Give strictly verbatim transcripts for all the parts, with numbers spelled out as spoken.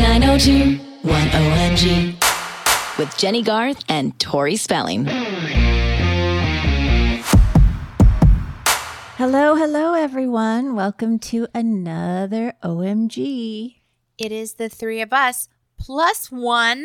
nine oh two one O M G with Jenny Garth and Tori Spelling. Hello, hello, everyone. Welcome to another O M G. It is the three of us plus one.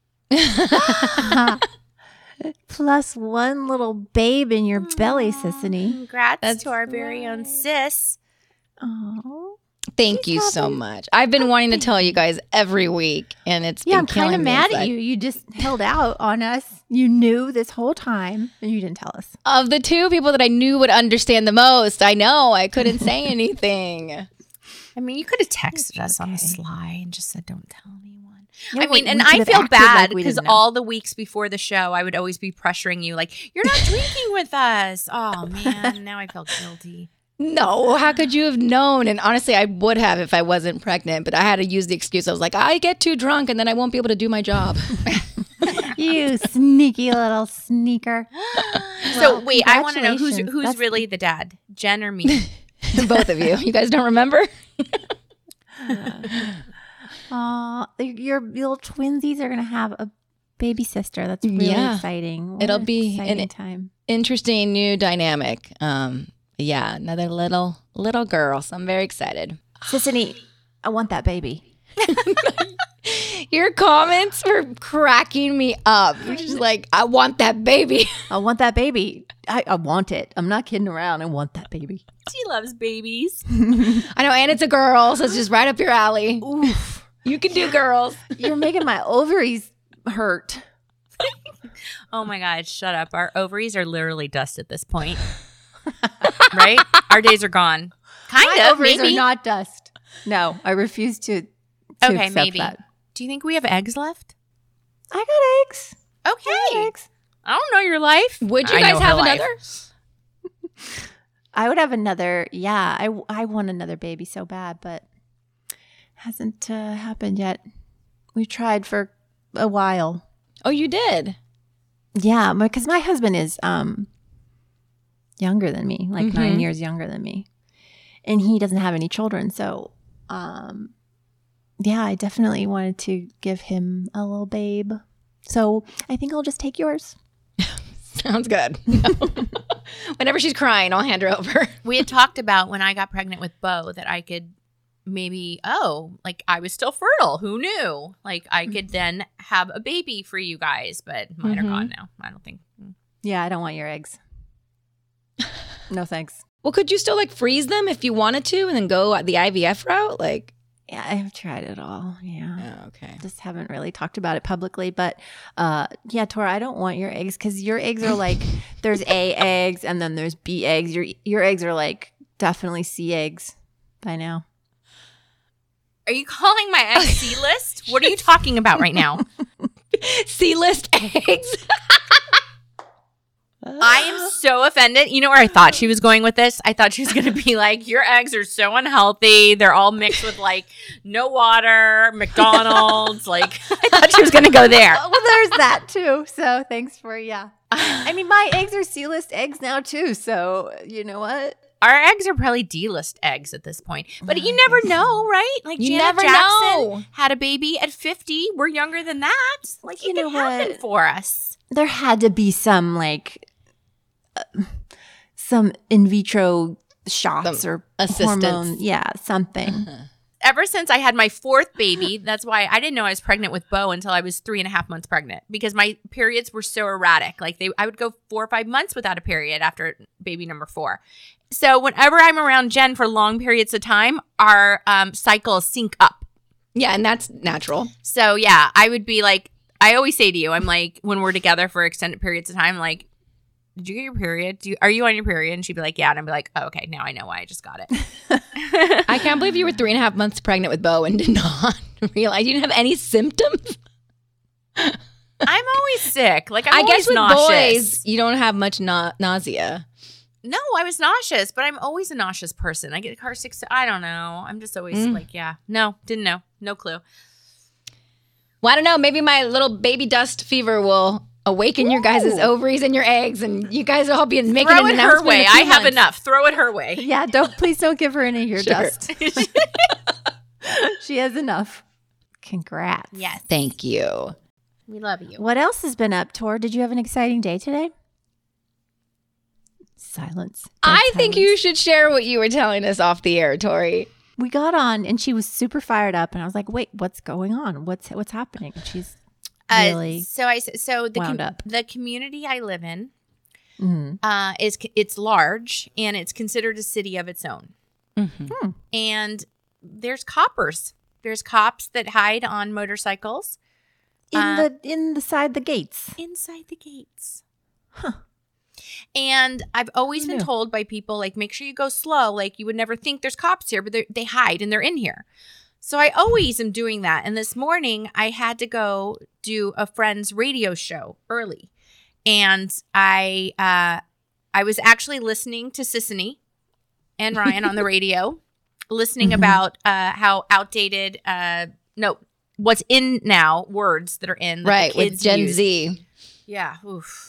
Plus one little babe in your belly, Sissany. Congrats That's to our very own sis. Oh, Thank you so much. I've been wanting to tell you guys every week, and it's yeah. been I'm kind killing of me mad inside. at you. You just held out on us. You knew this whole time, and you didn't tell us. Of the two people that I knew would understand the most, I know I couldn't say anything. I mean, you could have texted us on the sly and just said, "Don't tell anyone." Yeah, I we- mean, and we could I have feel acted bad like we because didn't know. all the weeks before the show, I would always be pressuring you, like, "You're not drinking with us." Oh man, now I feel guilty. No, how could you have known? And honestly, I would have if I wasn't pregnant, but I had to use the excuse. I was like, I get too drunk and then I won't be able to do my job. You sneaky little sneaker. So Well, wait, I want to know who's congratulations. who's That's- really the dad, Jen or me? Both of you. You guys don't remember? Aw, your little twinsies are gonna have a baby sister. That's really Yeah. exciting. What It'll an be exciting an- time. Interesting new dynamic. Um, yeah, another little little girl. So I'm very excited. Sissany, I want that baby. Your comments were cracking me up. You're just like, I want that baby. I want that baby. I, I want it. I'm not kidding around. I want that baby. She loves babies. I know, and it's a girl, so it's just right up your alley. Oof. You can do girls. You're making my ovaries hurt. Oh my God, shut up. Our ovaries are literally dust at this point. Right? Our days are gone. Kind My of, ovaries maybe. are not dust. No, I refuse to, to Okay, accept maybe. that. Do you think we have eggs left? I got eggs. I Okay. got eggs. I don't know your life. Would you I guys know her have life. another? I would have another. Yeah, I, I want another baby so bad, but hasn't uh, happened yet. We tried for a while. Oh, you did? Yeah, because my husband is um younger than me, like Mhm. nine years younger than me, and he doesn't have any children. So, um, yeah, I definitely wanted to give him a little babe. So I think I'll just take yours. Sounds good. Whenever she's crying, I'll hand her over. We had talked about when I got pregnant with Bo that I could maybe, oh, like I was still fertile. Who knew? Like I could then have a baby for you guys, but mine Mhm. are gone now. I don't think. Yeah, I don't want your eggs. No thanks. Well, could you still like freeze them if you wanted to and then go the I V F route? Like, Yeah, I've tried it all. Yeah. oh, okay. Just haven't really talked about it publicly, but uh yeah, Tora, I don't want your eggs because your eggs are like there's A eggs and then there's B eggs. Your your eggs are like definitely C eggs by now. Are you calling my egg C list? What are you talking about right now? C-list eggs. I am so offended. You know where I thought she was going with this? I thought she was going to be like, your eggs are so unhealthy. They're all mixed with like no water, McDonald's. Like, I thought she was going to go there. Well, there's that too. So thanks for yeah. I mean, my eggs are C list eggs now too. So you know what? Our eggs are probably D-list eggs at this point. But you never know, right? Like You Janet never Jackson know. had a baby at fifty. We're younger than that. Like, You it know can happen what? for us. There had to be some like uh, some in vitro shots Some or assistance. hormone, yeah, something. Ever since I had my fourth baby, that's why I didn't know I was pregnant with Bo until I was three and a half months pregnant because my periods were so erratic. Like they, I would go four or five months without a period after baby number four. So whenever I'm around Jen for long periods of time, our um, cycles sync up. Yeah, and that's natural. So yeah, I would be like, I always say to you, I'm like, when we're together for extended periods of time, like, did you get your period? Do you, are you on your period? And she'd be like, yeah. And I'd be like, oh, okay, now I know why I just got it. I can't believe you were three and a half months pregnant with Bo and did not realize you didn't have any symptoms. I'm always sick. Like I'm I always guess with nauseous. boys, you don't have much na- nausea. No, I was nauseous, but I'm always a nauseous person. I get car sick. I don't know. I'm just always Mm. like, yeah, no, didn't know, no clue. Well, I don't know. Maybe my little baby dust fever will awaken your guys' Ooh. ovaries and your eggs, and you guys will all be making Throw an it her announcement way. in a few I have months. enough. Throw it her way. Yeah, don't please don't give her any of your Sure. dust. She has enough. Congrats. Yes. Thank you. We love you. What else has been up, Tor? Did you have an exciting day today? Silence. Dead I think silence. you should share what you were telling us off the air, Tori. We got on and she was super fired up, and I was like, "Wait, what's going on? What's what's happening?" And she's really Uh, so I s- so the wound up. the community I live in Mhm. uh, is it's large and it's considered a city of its own. Mm-hmm. And there's coppers. There's cops that hide on motorcycles in Uh, the in the side the gates. inside the gates. And I've always Who been knew? told by people, like, make sure you go slow. Like, you would never think there's cops here, but they they hide and they're in here. So I always am doing that. And this morning I had to go do a friend's radio show early. And I uh, I was actually listening to Sissany and Ryan on the radio, listening Mhm. about uh, how outdated, uh, no, what's in now, words that are in that Right, the with kids Gen use. Z. Yeah. Oof.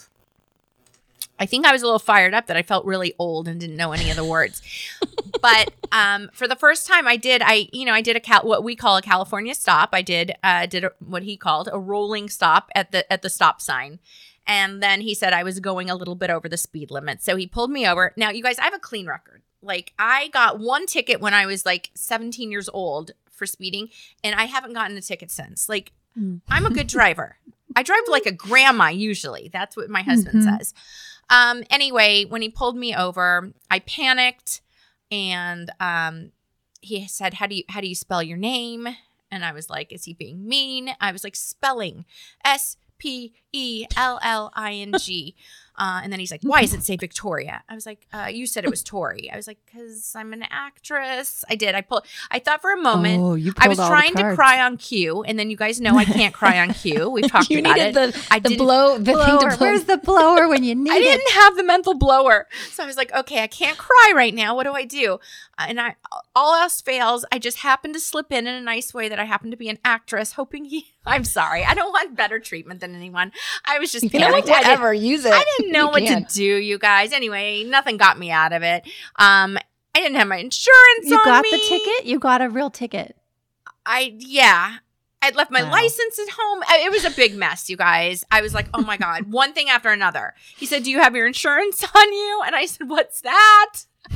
I think I was a little fired up that I felt really old and didn't know any of the words. But um, for the first time I did, I, you know, I did a cal- what we call a California stop. I did, uh, did a, what he called a rolling stop at the, at the stop sign. And then he said I was going a little bit over the speed limit. So he pulled me over. Now, you guys, I have a clean record. Like, I got one ticket when I was like seventeen years old for speeding, and I haven't gotten a ticket since. Like, Mm. I'm a good driver. I drive like a grandma usually. That's what my husband Mhm. says. Um, anyway, when he pulled me over, I panicked, and um, he said, "How do you how do you spell your name?" And I was like, "Is he being mean?" I was like, "Spelling, S P E L L I N G." Uh, and then he's like, "Why does it say Victoria?" I was like, uh, "You said it was Tori." I was like, "Because I'm an actress." I did. I pulled. I thought for a moment. Oh, you I was pulled all the trying to cards. cry on cue, and then you guys know I can't cry on cue. We've talked You about needed it. the, I the didn't- blow, the thing Blower. to blow. Where's the blower when you need I it? didn't have the mental blower. So I was like, okay, I can't cry right now. What do I do? Uh, And I, all else fails, I just happened to slip in in a nice way that I happen to be an actress, hoping he, I'm sorry. I don't want better treatment than anyone. I was just You know, panicked. I didn't- whatever, use it. I didn't know You what can. to do, you guys. Anyway, nothing got me out of it. Um, I didn't have my insurance You on got me. the ticket? You got a real ticket. I, yeah. I'd left my Wow. license at home. I- It was a big mess, you guys. I was like, oh my God, one thing after another. He said, "Do you have your insurance on you?" And I said, "What's that?"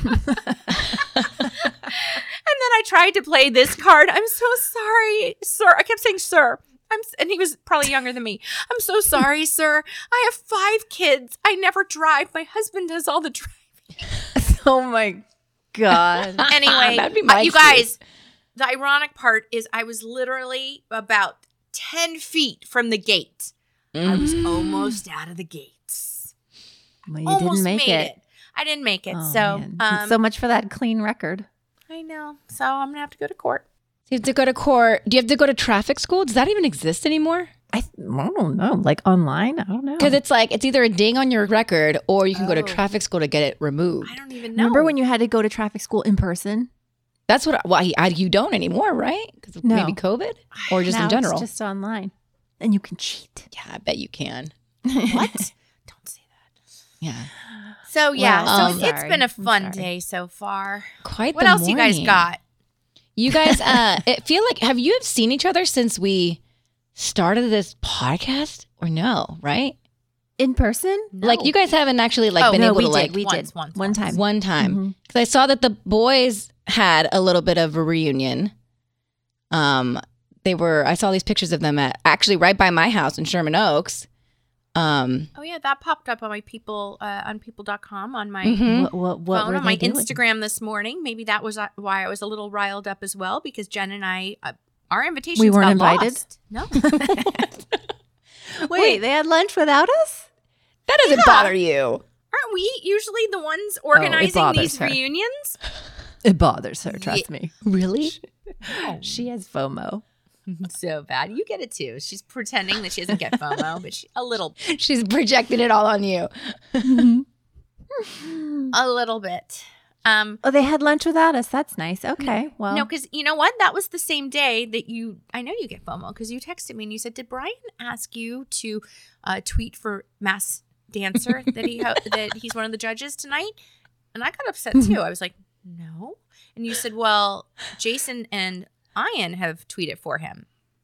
And then I tried to play this card. "I'm so sorry, sir." I kept saying, "Sir." I'm, s- and he was probably younger than me. "I'm so sorry, sir. I have five kids. I never drive. My husband does all the driving." Oh my God. Anyway, That'd be uh, my you excuse. guys, the ironic part is I was literally about ten feet from the gate. I was Mm. almost out of the gates. Well, you almost didn't make made it. it. I didn't make it. Oh, so, man. um, so much for that clean record. I know. So I'm gonna have to go to court. You have to go to court. Do you have to go to traffic school? Does that even exist anymore? I, th- I don't know. Like online? I don't know. Because it's like, it's either a ding on your record or you can go to Oh. traffic school to get it removed. I don't even know. Remember when you had to go to traffic school in person? That's what, I, well, I, you don't anymore, right? Because of No. maybe COVID or just Now in general. It's just online. And you can cheat. Yeah, I bet you can. what? Don't say that. Yeah. So yeah, Well, so um, it's, it's sorry. been a I'm fun sorry. day so far. Quite What the else you guys morning. got? You guys, uh, it feel like, have you seen each other since we started this podcast or no, right? In person? Like No. you guys haven't actually like Oh, been no, able we to did. like we once, did. once, One once. time. one time. Mhm. Because I saw that the boys had a little bit of a reunion. Um, they were, I saw these pictures of them at actually right by my house in Sherman Oaks. Um, Oh yeah, that popped up on my people uh, on people dot com on my mhm. What, what, what phone were on they my doing? Instagram this morning. Maybe that was uh, why I was a little riled up as well, because Jen and I, uh, our invitations We weren't got invited? lost. No, Wait, they had lunch without us? that doesn't Yeah. bother you. aren't we usually the ones organizing bothers these her. reunions? It bothers her, trust me. Really? She has FOMO. So bad. You get it too. She's pretending that she doesn't get FOMO, but she, a little, She's projecting it all on you. a little bit. Um, Oh, they had lunch without us. That's nice. Okay. Well, no, because you know what? That was the same day that you. I know you get FOMO because you texted me and you said, "Did Brian ask you to uh, tweet for Mass Dancer that he ho- that he's one of the judges tonight?" And I got upset too. I was like, "No," and you said, "Well, Jason and Ian have tweeted for him."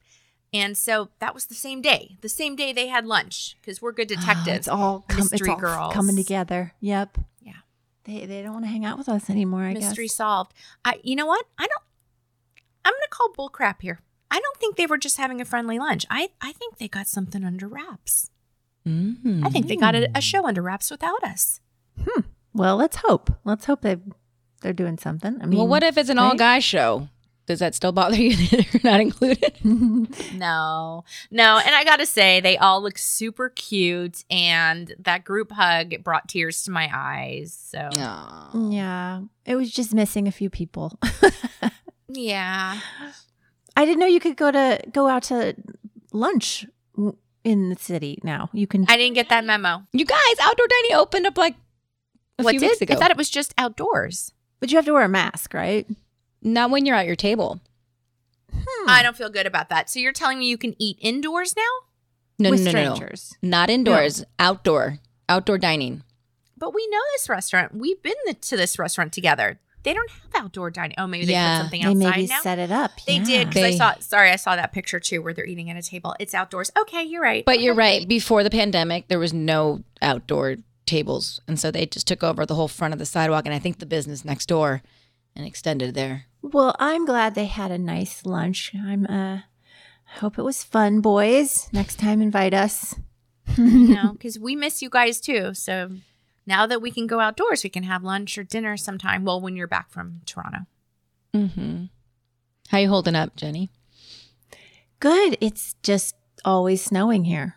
And so that was the same day. The same day they had lunch because we're good detectives. Oh, it's all, com- it's Mystery all girls. coming together. Yep. Yeah. They they don't want to hang out with us anymore, I Mystery guess. solved. I, you know what? I don't. I'm going to call bull crap here. I don't think they were just having a friendly lunch. I, I think they got something under wraps. Mm. I think they got a, a show under wraps without us. Hmm. Well, let's hope. Let's hope they they're doing something. I mean, Well, what if it's an right? all guy show? Does that still bother you that you're not included? No, no. And I got to say, they all look super cute. And that group hug brought tears to my eyes. So, Aw. Yeah, it was just missing a few people. yeah. I didn't know you could go to go out to lunch w- in the city now. You can. I didn't get that memo. You guys, outdoor dining opened up like a What few did? weeks ago. I thought it was just outdoors. But you have to wear a mask, right? Not when you're at your table. I don't feel good about that. So you're telling me you can eat indoors now? No, With no, no, no, strangers. not indoors. Outdoor, outdoor dining. But we know this restaurant. We've been th- to this restaurant together. They don't have outdoor dining. Oh, maybe they Yeah. put something They outside maybe now. set it up. They yeah. did because I They- saw. Sorry, I saw that picture too, where they're eating at a table. It's outdoors. Okay, you're right. But you're Okay. right. Before the pandemic, there was no outdoor tables, and so they just took over the whole front of the sidewalk, and I think the business next door, and extended there. Well, I'm glad they had a nice lunch. I'm. uh Hope it was fun, boys. Next time, invite us. You know, because we miss you guys too. So now that we can go outdoors, we can have lunch or dinner sometime. Well, when you're back from Toronto. Mm-hmm. How you holding up, Jenny? Good. It's just always snowing here.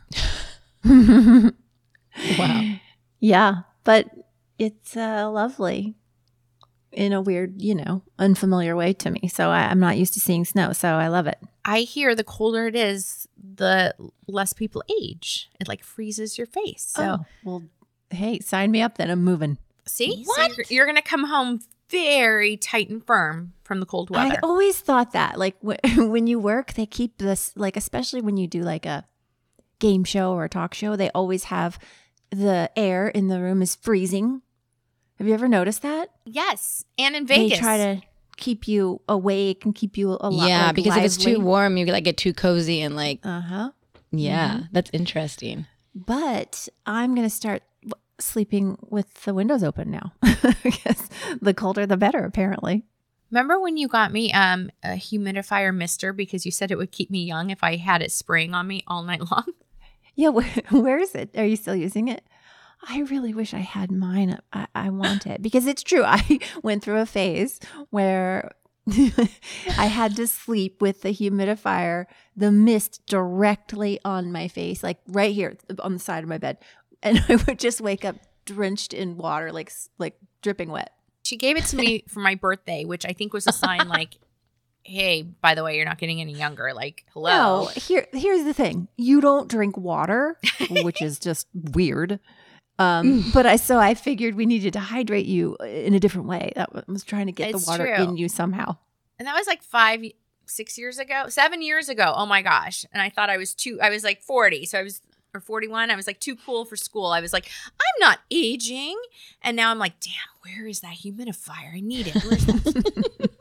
Wow. Yeah, but it's uh, lovely in a weird, you know, unfamiliar way to me. So I, I'm not used to seeing snow, so I love it. I hear the colder it is, the less people age. It like freezes your face. So oh, well, hey, sign me up then. I'm moving. see, What? So you're, you're going to come home very tight and firm from the cold I weather. always thought that, like w- when you work, they keep this, like especially when you do like a game show or a talk show, they always have the air in the room is freezing. Have you ever noticed that? Yes, and in Vegas. They try to keep you awake and keep you a lot. Yeah, like, because if it's too lively. warm, you like get too cozy and like, Uh huh. yeah, that's interesting. But I'm going to start w- sleeping with the windows open now. Because the colder, the better, apparently. Remember when you got me um, a humidifier mister because you said it would keep me young if I had it spraying on me all night long? Yeah, wh- where is it? Are you still using it? I really wish I had mine. I, I want it because it's true. I went through a phase where I had to sleep with the humidifier, the mist directly on my face, like right here on the side of my bed. And I would just wake up drenched in water, like like dripping wet. She gave it to me for my birthday, which I think was a sign like, hey, by the way, you're not getting any younger. Like, hello. No, here here's the thing. You don't drink water, which is just weird. Um, but I so I figured we needed to hydrate you in a different way. That was, was trying to get It's the water true. in you somehow. And that was like five, six years ago, seven years ago. Oh my gosh. And I thought I was too, I was like forty. So I was, or forty-one. I was like too cool for school. I was like, I'm not aging. And now I'm like, damn, where is that humidifier? I need it. Where's that?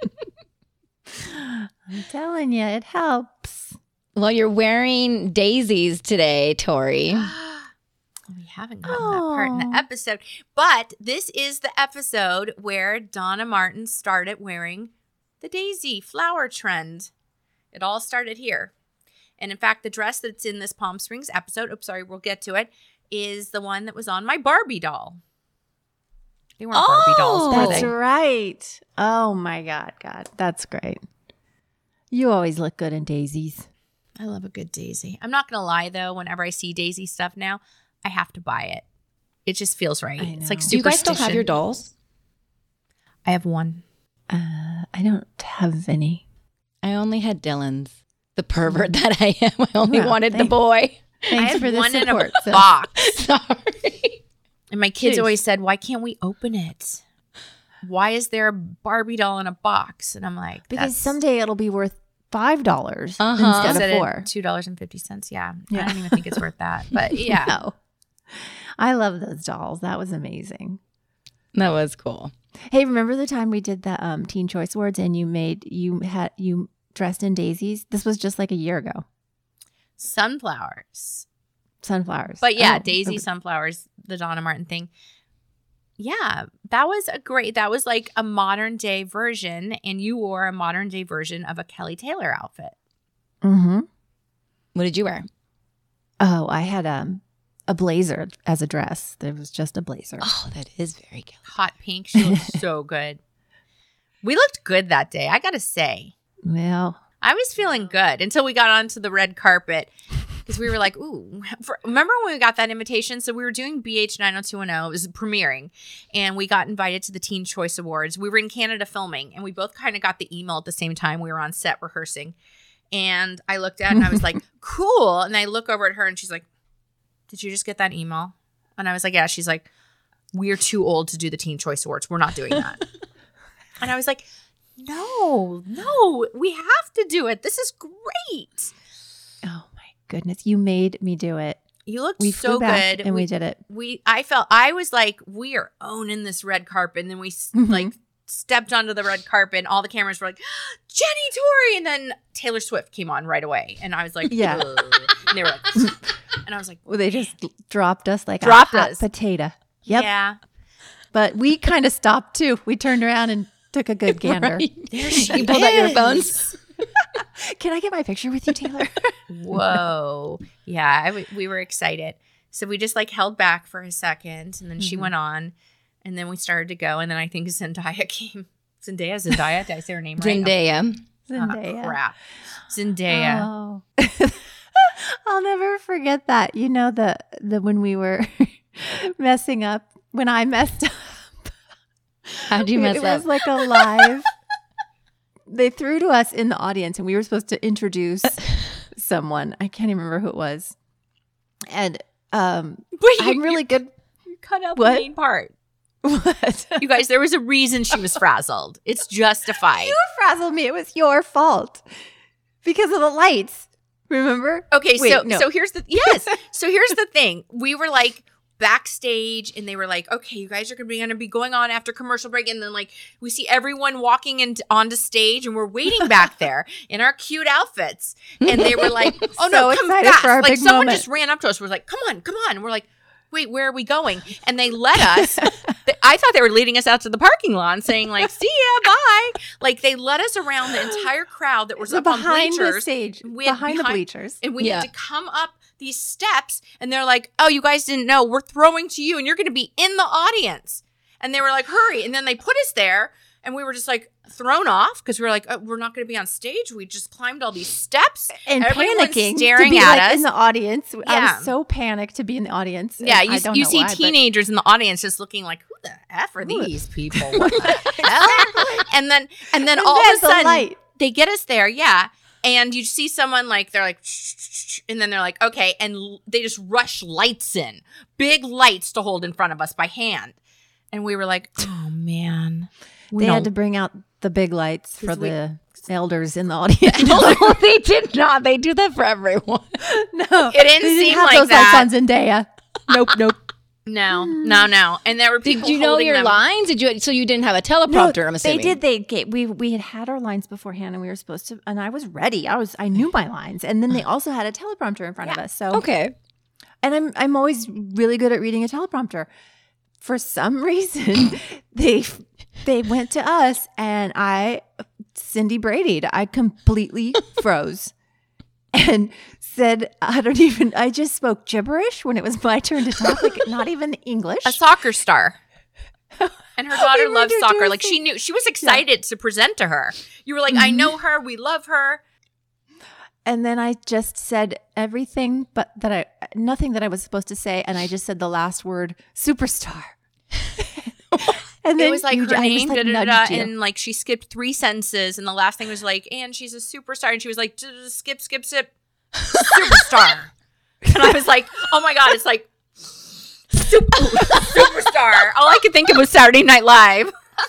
I'm telling you, it helps. Well, you're wearing daisies today, Tori. We haven't gotten that part in Aw. the episode. But this is the episode where Donna Martin started wearing the daisy flower trend. It all started here. And in fact, the dress that's in this Palm Springs episode, oops, sorry, we'll get to it, is the one that was on my Barbie doll. They weren't Barbie dolls, were That's they? right. Oh my God, God, that's great. You always look good in daisies. I love a good daisy. I'm not going to lie, though. Whenever I see daisy stuff now, I have to buy it. It just feels right. I It's like know. Do you guys still have superstition. your dolls? I have one. Uh, I don't have any. I only had Dylan's. The pervert that I am. I only Well, wanted the thank- boy. I Thanks have for the one in a support. sis. box. Sorry. And my kids Jeez. always said, why can't we open it? Why is there a Barbie doll in a box? And I'm like, Because that's someday it'll be worth five dollars Uh-huh. instead instead of of four. two dollars and fifty cents. Yeah. Yeah. I don't even think it's worth that. But yeah. No. I love those dolls. That was amazing. That was cool. Hey, remember the time we did the um, Teen Choice Awards and you made you had you dressed in daisies? This was just like a year ago. Sunflowers. Sunflowers. But yeah, Oh, Daisy, okay. sunflowers, the Donna Martin thing. Yeah, that was a great, that was like a modern day version, and you wore a modern day version of a Kelly Taylor outfit. Mm-hmm. What did you wear? Oh, I had um, a blazer as a dress. There was just a blazer. Oh, that is very Kelly. Hot pink. She looked so good. We looked good that day, I gotta say. Well, I was feeling good until we got onto the red carpet. Because we were like, ooh, for, remember when we got that invitation? So we were doing B H nine oh two one oh. It was premiering. And we got invited to the Teen Choice Awards. We were in Canada filming. And we both kind of got the email at the same time. We were on set rehearsing. And I looked at it and I was like, cool. And I look over at her and she's like, did you just get that email? And I was like, yeah. She's like, we're too old to do the Teen Choice Awards. We're not doing that. And I was like, no, no, we have to do it. This is great. oh my goodness, you made me do it. You looked We so flew back good. and we, did it. We, I felt, I was like, we are owning this red carpet. And then we s Mhm. like stepped onto the red carpet and all the cameras were like, Jenny, Tori. And then Taylor Swift came on right away. And I was like, Yeah. "Ugh." And they were like, and I was like, Well, they just dropped us like Dropped a hot us. potato. Yep. yeah. But we kind of stopped too. We turned around and took a good gander. Right. There she You pulled out your is. phones. Can I get my picture with you, Taylor? Whoa. Yeah. I w- we were excited. So we just like held back for a second and then she Mhm. went on and then we started to go. And then I think Zendaya came. Zendaya, Zendaya. Did I say her name right? Zendaya. Oh, Zendaya. crap. Zendaya. Oh. I'll never forget that. You know, the the when we were messing up, when I messed up. How'd you mess it up? was like a live. They threw to us in the audience and we were supposed to introduce someone. I can't even remember who it was. And um Wait, I'm you- really good. you cut out What? the main part. What? You guys, there was a reason she was frazzled. It's justified. You frazzled me. It was your fault. Because of the lights. Remember? Okay, Wait, so no. so here's the yes. So here's the thing. We were like backstage and they were like, okay, you guys are gonna be gonna be going on after commercial break. And then like we see everyone walking in onto stage and we're waiting back there in our cute outfits. And they were like, oh no, So come excited fast. for our Like big someone moment. just ran up to us, was like, come on, come on. And we're like, wait, where are we going? And they let us. th- I thought they were leading us out to the parking lot and saying like, see ya, bye. Like they led us around the entire crowd that was So up on behind the bleachers. stage. We had Behind the behind- bleachers. And we Yeah. had to come up these steps and they're like, oh, you guys didn't know. We're throwing to you and you're going to be in the audience. And they were like, hurry. And then they put us there and we were just like thrown off because we were like, oh, we're not going to be on stage. We just climbed all these steps. And Everyone's panicking staring to be at like us. in the audience. I Yeah. was so panicked to be in the audience. Yeah, And you, I don't you know see why, but- teenagers in the audience just looking like, who the F are Who- these people? What the hell? And then, and then And all then of a the sudden, light. they get us there, yeah. And you see someone like, they're like, shh, shh, shh, and then they're like, okay. And l- they just rush lights in, big lights to hold in front of us by hand. And we were like, oh man. We They had don't- to bring out the big lights for 'Cause we- the elders in the audience. No, they did not. They do that for everyone. No, It didn't they seem have like those that. lights on Zendaya. Nope, nope. no, no, no. And there were people Did you know holding your them. lines? Did you? So you didn't have a teleprompter? I'm assuming they did. They gave, we we had had our lines beforehand, and we were supposed to. And I was ready. I was. I knew my lines, and then they also had a teleprompter in front of us. So Okay. and I'm I'm always really good at reading a teleprompter. For some reason, they they went to us, and I Cindy Brady'd. I completely froze and said, I don't even. I just spoke gibberish when it was my turn to talk, like not even English. A soccer star. And her daughter were loves soccer. Like introducing- she knew, she was excited to present to her. You were like, I know her. We love her. And then I just said everything, but that I nothing that I was supposed to say, and I just said the last word, superstar. And It was like you- her I name, just, like, da, da, da, nudged da, you. and like she skipped three sentences, and the last thing was like, and she's a superstar, and she was like, "D- d- skip, skip, skip, superstar, and I was like, oh my god, it's like super, superstar. All I could think of was Saturday Night Live.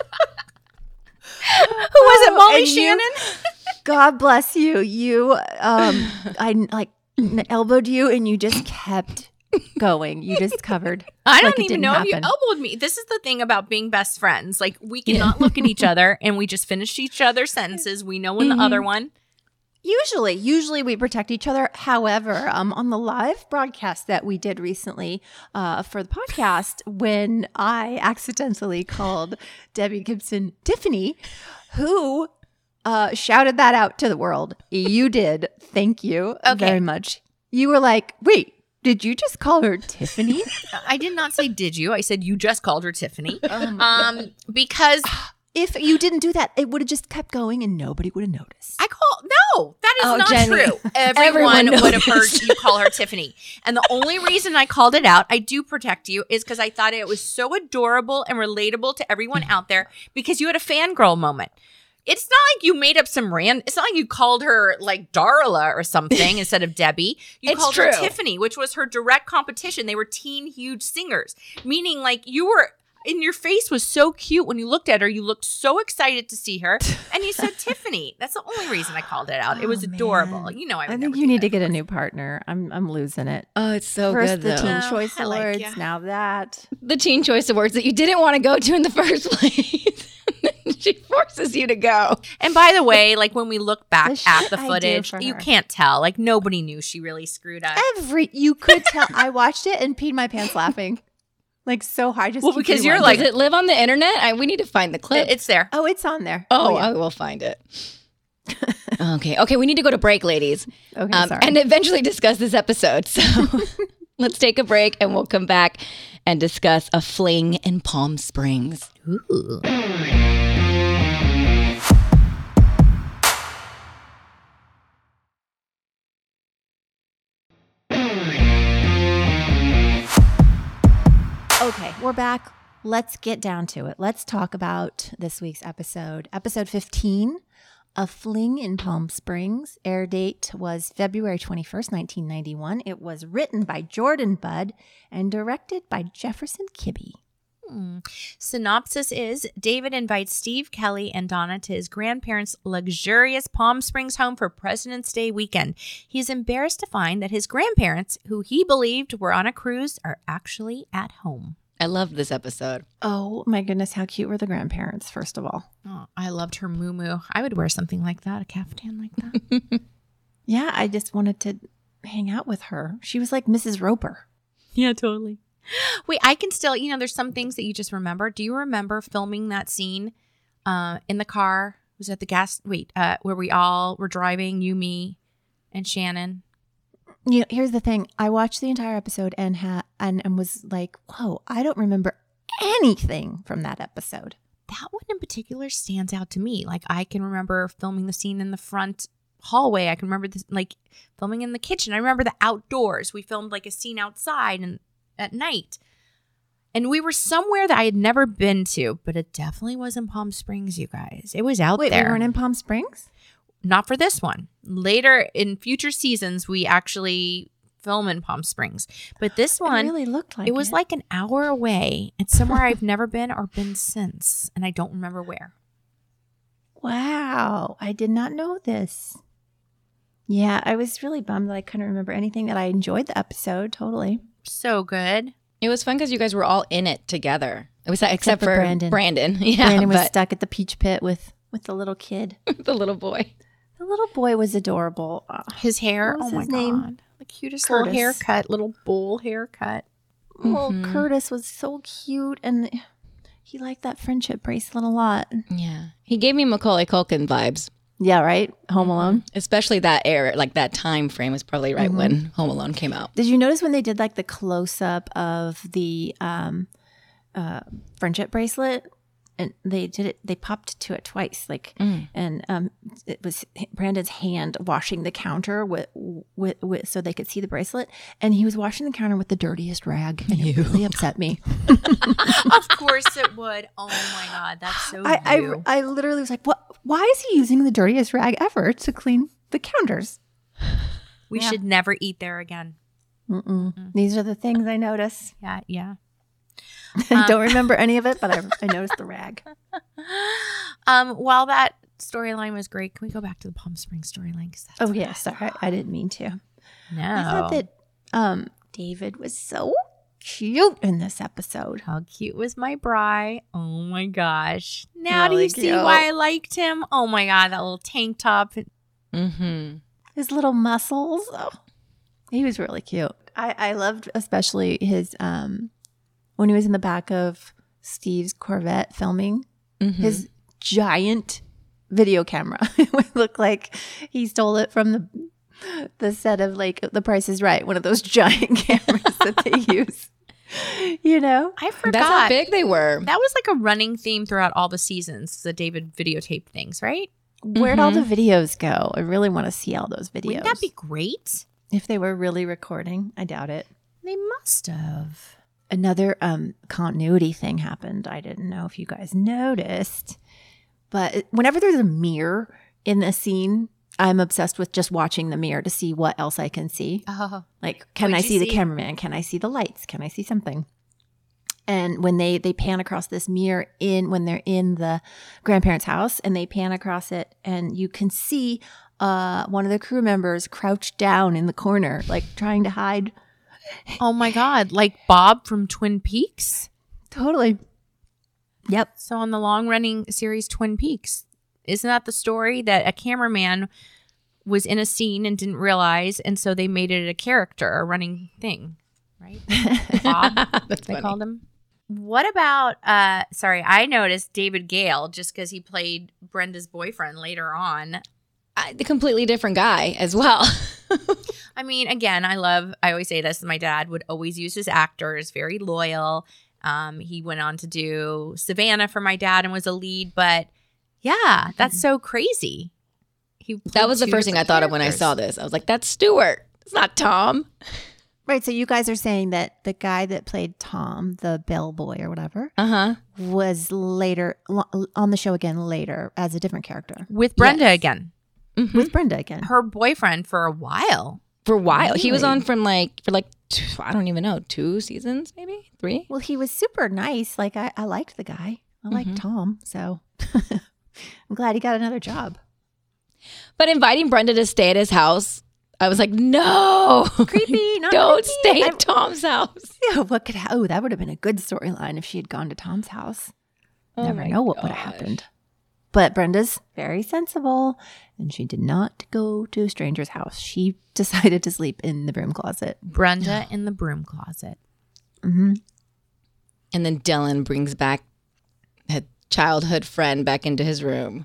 Who was it, Oh, Molly and you- Shannon? God bless you. You, um, I like elbowed you, and you just kept going. You just covered. I don't like it even didn't know if you happen. elbowed me. This is the thing about being best friends. Like we cannot look at each other and we just finish each other's sentences. We know when Mm-hmm. the other one Usually, usually we protect each other. However, um, on the live broadcast that we did recently uh, for the podcast, when I accidentally called Debbie Gibson Tiffany, who uh, shouted that out to the world. You did. Thank you Okay. very much. You were like, wait, did you just call her Tiffany? I did not say did you. I said you just called her Tiffany. Oh my um, because If you didn't do that, it would have just kept going and nobody would have noticed. I call no, that is Oh, not Jenny. true. Everyone, Everyone would have heard noticed. you call her Tiffany. And the only reason I called it out, I do protect you, is because I thought it was so adorable and relatable to everyone out there because you had a fangirl moment. It's not like you made up some rand. It's not like you called her like Darla or something instead of Debbie. You It's called her true. Tiffany, which was her direct competition. They were teen huge singers, meaning like you were. And your face was so cute when you looked at her. You looked so excited to see her. And you said Tiffany. That's the only reason I called it out. It was Oh, adorable. man. You know I would I never think do you need that. to get a new partner. I'm I'm losing it. Oh, it's so First good the though. Teen No, Choice I like Awards, ya. now that. The Teen Choice Awards that you didn't want to go to in the first place. She forces you to go. And by the way, like when we look The back shit at the I do footage, for you her. can't tell. Like nobody knew she really screwed up. Every you could tell. I watched it and peed my pants laughing, like so hard. I just Well, keep because you're rewinding. like- Does it live on the internet? I, we need to find the clip. It's there. oh, it's on there. oh, yeah. I will find it. okay. Okay. We need to go to break, ladies. Okay, Um, sorry. and eventually discuss this episode. So let's take a break and we'll come back and discuss a fling in Palm Springs. Ooh. Okay, we're back. Let's get down to it. Let's talk about this week's episode. Episode fifteen, A Fling in Palm Springs. Air date was February twenty-first, nineteen ninety-one. It was written by Jordan Budd and directed by Jefferson Kibbe. Hmm. Synopsis is David invites Steve, Kelly, and Donna to his grandparents' luxurious Palm Springs home for President's Day weekend. He's embarrassed to find that his grandparents, who he believed were on a cruise, are actually at home. I love this episode. Oh my goodness, how cute were the grandparents, first of all? Oh, I loved her moo I would wear something like that, a caftan like that. Yeah, I just wanted to hang out with her. She was like Missus Roper. Yeah, totally. Wait, I can still, you know, there's some things that you just remember. Do you remember filming that scene uh, in the car? Was it at the gas? Wait, uh, where we all were driving, you, me, and Shannon? You know, here's the thing. I watched the entire episode and ha- and, and was like, whoa, I don't remember anything from that episode. That one in particular stands out to me. Like, I can remember filming the scene in the front hallway. I can remember this, like filming in the kitchen. I remember the outdoors. We filmed like a scene outside and at night. And we were somewhere that I had never been to, but it definitely was in Palm Springs, you guys. It was out Wait, there. we weren't in Palm Springs? Not for this one. Later in future seasons, we actually film in Palm Springs. But this one, It really looked like it was like an hour away. It's somewhere I've never been or been since, and I don't remember where. Wow, I did not know this. Yeah, I was really bummed that I couldn't remember anything. That I enjoyed the episode totally. So good. It was fun because you guys were all in it together. It was except, Except for for Brandon. Brandon. Yeah, Brandon was but stuck at the peach pit with with the little kid. the little boy. The little boy was adorable. Oh, His hair, What was oh my his name? God. The cutest little Curtis. haircut, little bowl haircut. little Mhm. Curtis was so cute, and he liked that friendship bracelet a lot. Yeah, he gave me Macaulay Culkin vibes. Yeah, right. Home Alone. Especially that era, like that time frame was probably right Mhm. when Home Alone came out. Did you notice when they did like the close up of the um, uh, friendship bracelet? And they did it. They popped to it twice, like, Mm. and um, it was Brandon's hand washing the counter with, with, with, so they could see the bracelet, and he was washing the counter with the dirtiest rag, and it really upset me. Of course it would. Oh my God, that's so I, I, you. I literally was like, "What? Why is he using the dirtiest rag ever to clean the counters?" we yeah. should never eat there again. Mm-mm. These are the things I notice. Yeah, yeah. I don't remember any of it, but I, I noticed the rag. Um, while that storyline was great, can we go back to the Palm Springs storyline? 'Cause that's Oh yeah, sorry, I didn't mean to. no. I thought that um, David was so cute in this episode. How cute was my Bri? Oh my gosh. Now do Really you see cute. why I liked him? Oh my God, that little tank top. Mm-hmm. His little muscles. Oh, he was really cute. I, I loved especially his, um, when he was in the back of Steve's Corvette filming, Mm-hmm. his giant video camera. It would look like he stole it from the the set of like The Price is Right, one of those giant cameras that they use. You know? I forgot. That's how big they were. That was like a running theme throughout all the seasons, the David videotaped things, right? Where'd all the videos go? I really want to see all those videos. Wouldn't that be great? If they were really recording, I doubt it. They must have. Another um, continuity thing happened. I didn't know if you guys noticed, but whenever there's a mirror in a scene, I'm obsessed with just watching the mirror to see what else I can see. Oh. Like, can What'd I you see the see? cameraman? Can I see the lights? Can I see something? And when they they pan across this mirror in when they're in the grandparents' house, and they pan across it, and you can see uh, one of the crew members crouched down in the corner, like trying to hide. Oh my God. Like Bob from Twin Peaks? Totally. Yep. So on the long running series Twin Peaks, isn't that the story that a cameraman was in a scene and didn't realize, and so they made it a character, a running thing, right? Bob, That's they funny. called him. What about, uh, sorry, I noticed David Gale, just because he played Brenda's boyfriend later on. I, the completely different guy as well. I mean, again, I love, I always say this, my dad would always use his actors, very loyal. Um, he went on to do Savannah for my dad and was a lead, but yeah, that's so crazy. He That played was the two first thing I different thought of when I characters. saw this. I was like, that's Stuart. It's not Tom. Right. So you guys are saying that the guy that played Tom, the bellboy or whatever, Uh-huh. was later lo- on the show again later as a different character With Brenda Yes. again. Mhm. with Brenda again. Her boyfriend for a while. For a while. He was Really? on from like, for like, two, I don't even know, two seasons maybe? Three? Well, he was super nice. Like I, I liked the guy. I liked Mhm. Tom. So I'm glad he got another job. But inviting Brenda to stay at his house, I was like, no. Creepy. Not Don't creepy. stay I'm- at Tom's house. Yeah, what could ha- oh, that would have been a good storyline if she had gone to Tom's house. Oh Never my know what would have gosh. happened. But Brenda's very sensible, and she did not go to a stranger's house. She decided to sleep in the broom closet. Brenda in the broom closet. hmm And then Dylan brings back a childhood friend back into his room.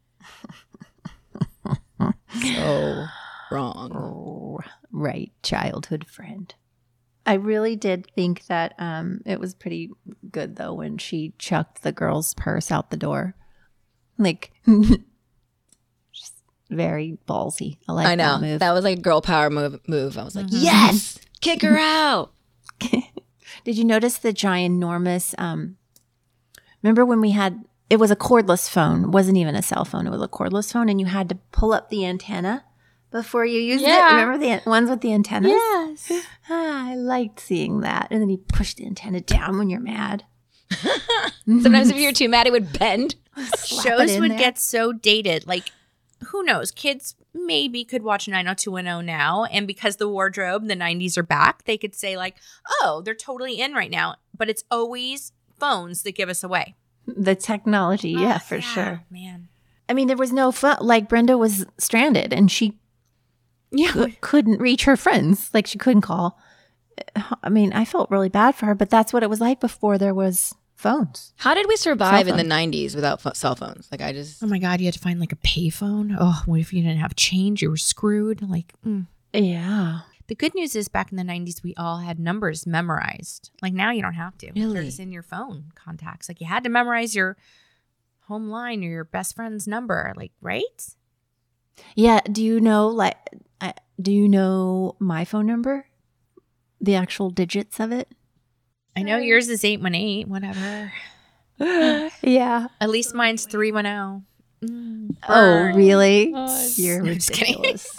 So wrong. Oh, right, childhood friend. I really did think that um, it was pretty good though when she chucked the girl's purse out the door, like just very ballsy. I like I know. that move. That was like a girl power move. move. I was like, yes, kick her out. Did you notice the ginormous? Um, remember when we had it was a cordless phone? It wasn't even a cell phone. It was a cordless phone, and you had to pull up the antenna before you used Yeah. it. Remember the an- ones with the antennas? Yes. Ah, I liked seeing that. And then you push the antenna down when you're mad. Sometimes if you were too mad, it would bend. Slap it Shows in would there. get so dated. Like, who knows? Kids maybe could watch nine oh two one oh now. And because the wardrobe, the nineties are back, they could say, like, oh, they're totally in right now. But it's always phones that give us away. the technology. Yeah, Oh, for sure. Man. I mean, there was no fun. Like Brenda was stranded, and she Yeah. cou- couldn't reach her friends. Like she couldn't call. I mean, I felt really bad for her, but that's what it was like before there was phones. How did we survive in the phone. nineties without pho- cell phones? Like, I just. Oh my God, you had to find like a payphone. Oh, what if you didn't have change? You were screwed. Like, mm. Yeah. The good news is back in the nineties, we all had numbers memorized. Like now you don't have to. They're Really? just in your phone contacts. Like you had to memorize your home line or your best friend's number. Like, right? Yeah. Do you know, like, I, do you know my phone number? The actual digits of it? I know yours is eight one eight, whatever. Yeah. At least mine's three one zero. Mm, Oh, burn. really? Oh, You're I'm just kidding. ridiculous.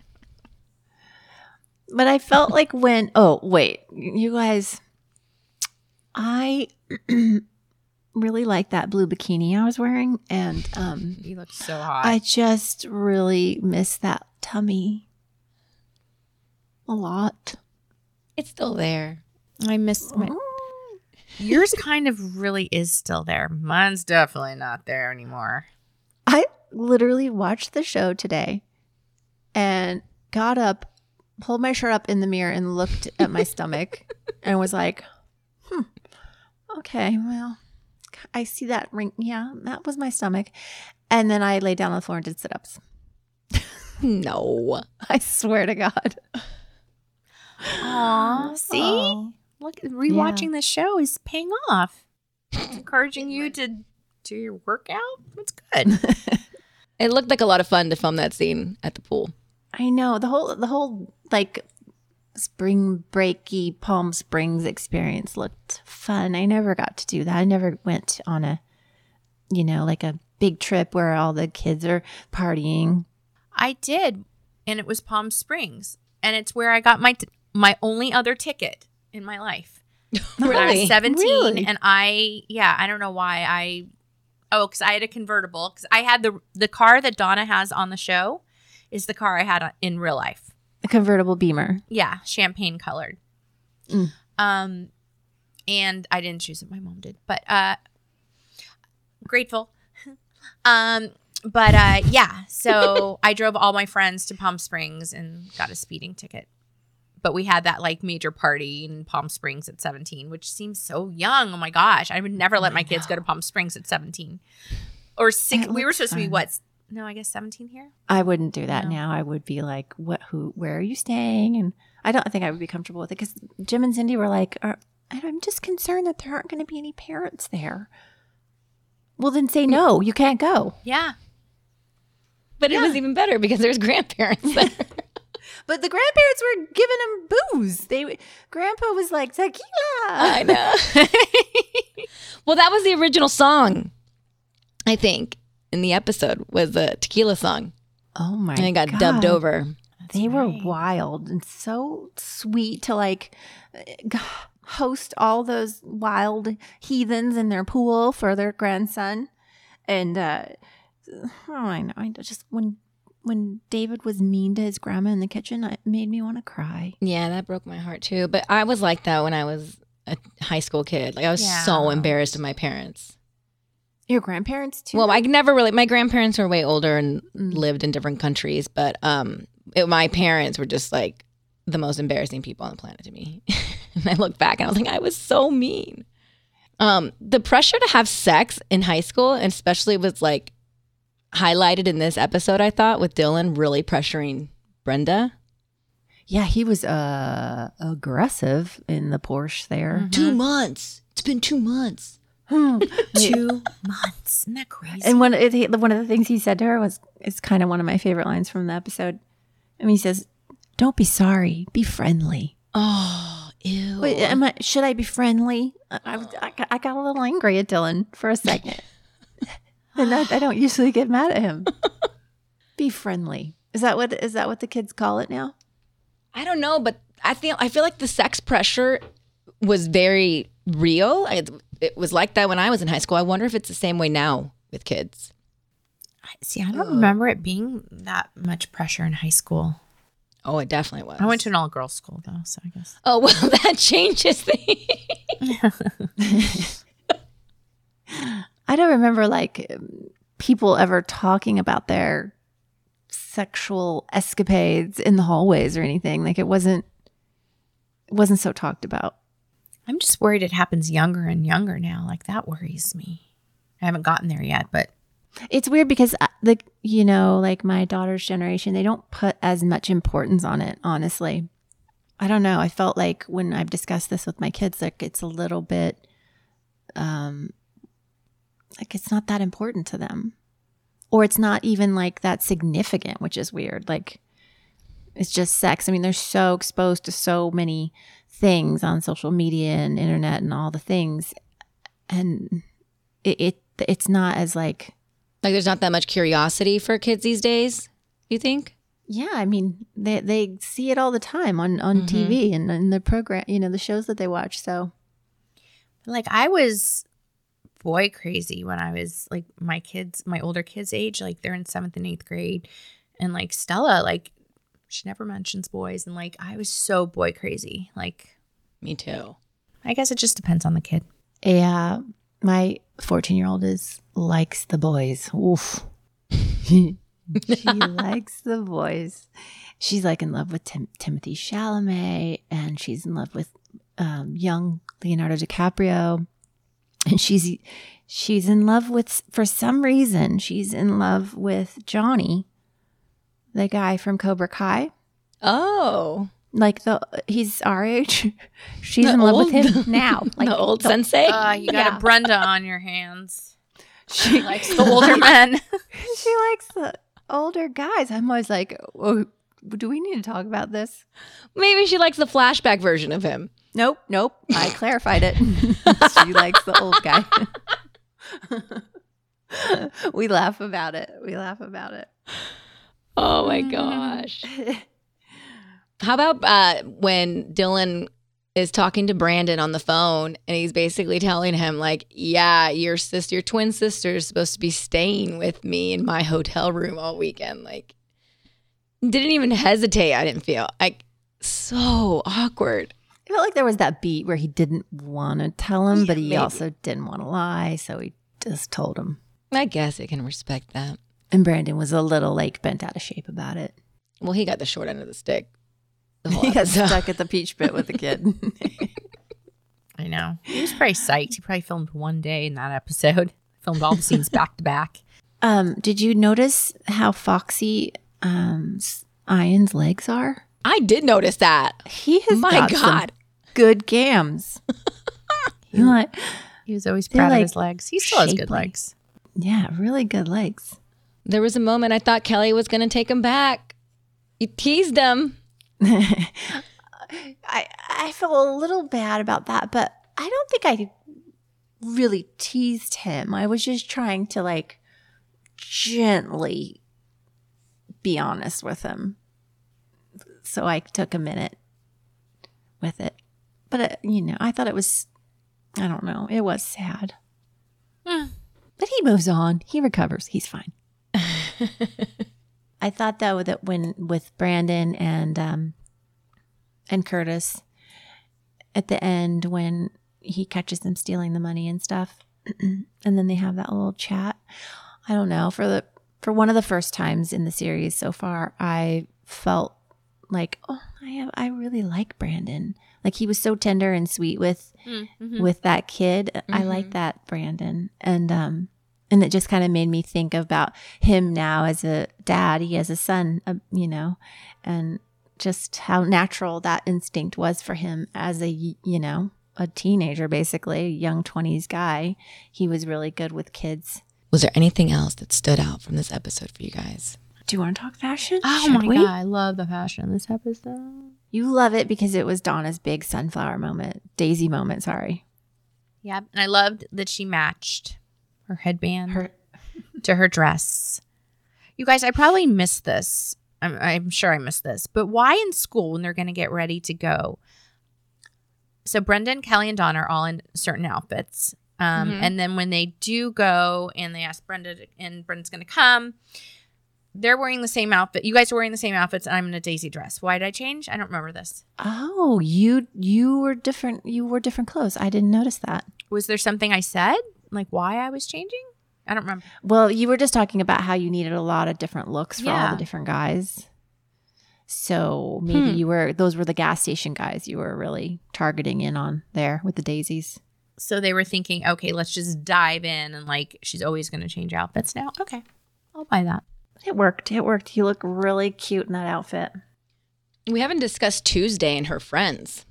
But I felt like when, oh, wait, you guys, I really like that blue bikini I was wearing. And um, You look so hot. I just really miss that tummy a lot. It's still there. I miss my. Yours kind of really is still there. Mine's definitely not there anymore. I literally watched the show today and got up, pulled my shirt up in the mirror and looked at my stomach and was like, hmm, okay, well, I see that ring. Yeah, that was my stomach. And then I laid down on the floor and did sit-ups. No. I swear to God. Aw, see? Oh. Look, rewatching the show is paying off. It's encouraging you to do your workout. That's good. It looked like a lot of fun to film that scene at the pool. I know. The whole, the whole like spring breaky Palm Springs experience looked fun. I never got to do that. I never went on a, you know, like a big trip where all the kids are partying. I did, and it was Palm Springs, and it's where I got my t- my only other ticket in my life. When I was seventeen, Really? and I yeah, I don't know why I oh, because I had a convertible. Because I had the the car that Donna has on the show is the car I had on- in real life. A convertible Beamer. Yeah, champagne colored. Mm. Um, and I didn't choose it. My mom did, but uh, grateful. um. But uh, yeah, so I drove all my friends to Palm Springs and got a speeding ticket. But we had that like major party in Palm Springs at seventeen, which seems so young. Oh my gosh, I would never let my kids go to Palm Springs at seventeen or six. It We were looks supposed to be fun. what? No, I guess seventeen here. I wouldn't do that No. now. I would be like, "What? Who? Where are you staying?" And I don't think I would be comfortable with it because Jim and Cindy were like, are, "I'm just concerned that there aren't going to be any parents there." Well, then say no. You can't go. Yeah, But it was even better because there's grandparents there. But the grandparents were giving him booze. They, Grandpa was like tequila. I know. Well, that was the original song, I think, in the episode was the tequila song. Oh my! And it got God. dubbed over. They were right. wild and so sweet to like g- host all those wild heathens in their pool for their grandson. And uh, oh, I know. I just when when David was mean to his grandma in the kitchen, it made me want to cry. Yeah, that broke my heart too. But I was like that when I was a high school kid. Like I was so Yeah. embarrassed of my parents. Your grandparents too. Well, I never really. My grandparents were way older and Mm. lived in different countries, but um, it, my parents were just like the most embarrassing people on the planet to me. And I look back and I was like, I was so mean. Um, the pressure to have sex in high school, and especially was like highlighted in this episode, I thought, with Dylan really pressuring Brenda. yeah, he was uh aggressive in the Porsche there. Two months. It's been two months. two months. Isn't that crazy? And one of the, one of the things he said to her was, it's kind of one of my favorite lines from the episode. I mean, he says, "Don't be sorry, be friendly." Oh, ew. Wait, am I, should I be friendly? I, I, was, I, got, I got a little angry at Dylan for a second. And that, I don't usually get mad at him. Be friendly. Is that what is that what the kids call it now? I don't know, but I feel I feel like the sex pressure was very real. It, it was like that when I was in high school. I wonder if it's the same way now with kids. See, I don't remember it being that much pressure in high school. Oh, it definitely was. I went to an all-girls school, though, so I guess. Oh, well, that changes things. I don't remember like um, people ever talking about their sexual escapades in the hallways or anything. Like it wasn't it wasn't so talked about. I'm just worried it happens younger and younger now. Like, that worries me. I haven't gotten there yet, but It's weird because uh, the you know like my daughter's generation, they don't put as much importance on it, honestly. I don't know. I felt like when I've discussed this with my kids, like it's a little bit um like it's not that important to them. Or it's not even like that significant, which is weird. Like it's just sex. I mean, they're so exposed to so many things on social media and internet and all the things. And it, it it's not as like Like there's not that much curiosity for kids these days, you think? yeah, I mean, they they see it all the time on, on T V and in the program, you know, the shows that they watch. So like I was boy crazy when I was like my kids, my older kids' age, like they're in seventh and eighth grade. And like Stella, like she never mentions boys. And like I was so boy crazy. Like, Me too. I guess it just depends on the kid. yeah, my fourteen year old is likes the boys. Oof. She likes the voice. She's like in love with Tim- Timothy Chalamet, and she's in love with um, young Leonardo DiCaprio. And she's she's in love with, for some reason, she's in love with Johnny, the guy from Cobra Kai. Oh. Like the he's our age. She's The in love old- with him now. Like the old sensei. Uh, you got Yeah. a Brenda on your hands. she Likes the older men. she likes the older guys. I'm always like, oh, do we need to talk about this? Maybe she likes the flashback version of him. Nope, nope. I clarified it. She likes the old guy. We laugh about it. We laugh about it. Oh my gosh. How about uh, when Dylan is talking to Brandon on the phone and he's basically telling him like, yeah, your sister, your twin sister is supposed to be staying with me in my hotel room all weekend. Like, didn't even hesitate. I didn't feel like so awkward. I felt like there was that beat where he didn't want to tell him, but he maybe. also didn't want to lie, so he just told him. I guess I can respect that. And Brandon was a little like bent out of shape about it. Well, he got the short end of the stick. the whole He got episode. stuck at the peach pit with the kid. I know. He was probably psyched. He probably filmed one day in that episode. Filmed all the scenes back to back. Um, did you notice how foxy um, Ian's legs are? I did notice that. He has My got some God. good gams. You like, He was always They're proud like of his legs. He still has good shapely. legs. yeah, really good legs. There was a moment I thought Kelly was going to take him back. You teased him. I I feel a little bad about that, but I don't think I really teased him. I was just trying to like gently be honest with him. So I took a minute with it. But, it, you know, I thought it was, I don't know, it was sad. Hmm. But he moves on. He recovers. He's fine. I thought though that when with Brandon and um and Curtis at the end when he catches them stealing the money and stuff, and then they have that little chat. I don't know, for the for one of the first times in the series so far, I felt like, oh, I have I really like Brandon. Like he was so tender and sweet with Mm-hmm. with that kid. I like that Brandon. And um and it just kind of made me think about him now as a dad. He has a son, uh, you know, and just how natural that instinct was for him as a, you know, a teenager, basically, a young twenties guy. He was really good with kids. Was there anything else that stood out from this episode for you guys? Do you want to talk fashion? Oh Should my we? God. I love the fashion in this episode. You love it because it was Donna's big sunflower moment, Daisy moment, sorry. Yeah. And I loved that she matched her headband Her to her dress. You guys, I probably missed this. I'm, I'm sure I missed this. But why in school when they're going to get ready to go? So Brendan, Kelly, and Donna are all in certain outfits. Um, Mhm. And then when they do go and they ask Brenda, to, and Brendan's going to come, they're wearing the same outfit. You guys are wearing the same outfits, and I'm in a Daisy dress. Why did I change? I don't remember this. Oh, you you were different. You wore different clothes. I didn't notice that. Was there something I said? Like why I was changing? I don't remember. Well, you were just talking about how you needed a lot of different looks for all Yeah. the different guys. So maybe Hmm. you were those were the gas station guys you were really targeting in on there with the daisies. So they were thinking, okay, let's just dive in and like she's always going to change outfits now. Okay, I'll buy that. It worked. It worked. You look really cute in that outfit. We haven't discussed Tuesday and her friends.